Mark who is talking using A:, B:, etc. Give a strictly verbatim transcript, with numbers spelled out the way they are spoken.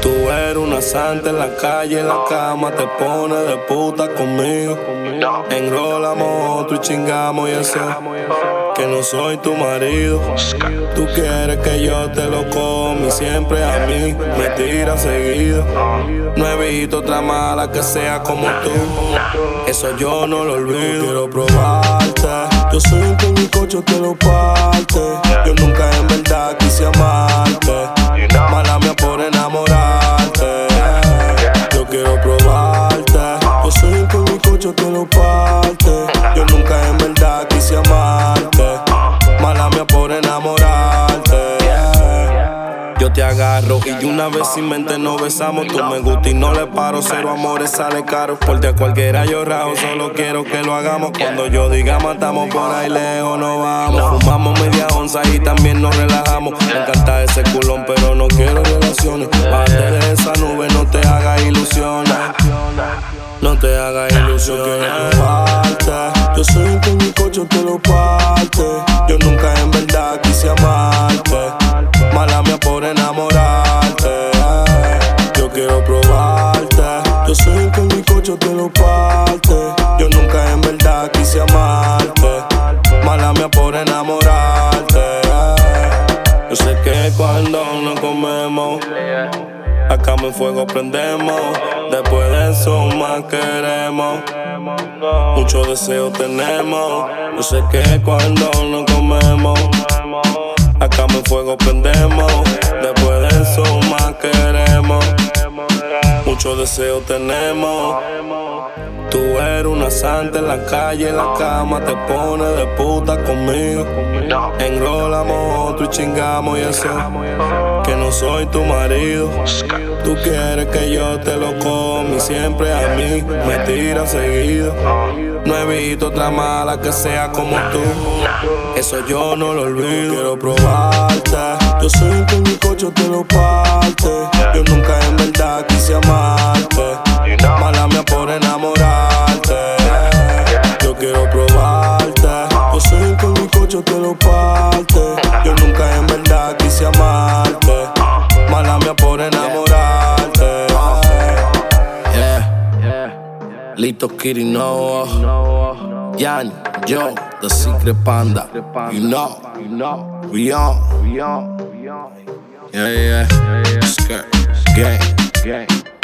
A: Tú eres una santa en la calle, en la cama, te pones de puta conmigo. Enrolamos otro y chingamos y eso, que no soy tu marido. Tú quieres que yo te lo come y siempre a mí me tiras seguido. No he visto otra mala que sea como tú, eso yo no lo olvido. Quiero probarte, yo soy un que mi coche te lo parte. Yo nunca en verdad quise amarte, mala mía por enamorarte. Yo quiero probarte, yo soy un que mi coche te lo parte. Yo nunca en verdad quise amarte, mala mía por enamorarte. Yo te agarro y una vez sin mente nos besamos. Tú me gusta y no le paro, cero amores sale caro. Porque a cualquiera yo rajo, solo quiero que lo hagamos. Cuando yo diga matamos por ahí lejos no vamos. Fumamos media onza y también nos relajamos. Me encanta ese culón pero no quiero relaciones. Bájate de esa nube, no te hagas ilusiones. No te hagas ilusiones. Yo soy un que mi coche te lo parte. Yo nunca en verdad quise amarte, mala mía por enamorarte. Yo quiero probarte, yo soy un que mi coche te lo parte. Yo nunca en verdad quise amarte, mala mía por enamorarte. Yo sé que cuando nos comemos, acá en fuego prendemos. Después de eso más queremos, mucho deseo tenemos. Yo sé que cuando nos comemos, acá en fuego prendemos. Después de eso más queremos, mucho deseo tenemos. Tú eres una santa en la calle, en la cama, te pones de puta conmigo. Enrolamos otro y chingamos y eso, que no soy tu marido. Tú quieres que yo te lo come y siempre a mí me tiras seguido. No he visto otra mala que sea como tú, eso yo no lo olvido. Quiero probarte, yo soy un que mi coche te lo parte. Yo nunca en verdad quise amarte, mala mía por enamorarte. Yo quiero probarte, yo soy un que mi coche te lo parte. Yo nunca en verdad quise amarte, mala mía por enamorarte. Yeah, Lito Kitty Noah, Yanni, Joe, The Secret Panda. You know, we on. Yeah, yeah, skirt, gang, gang.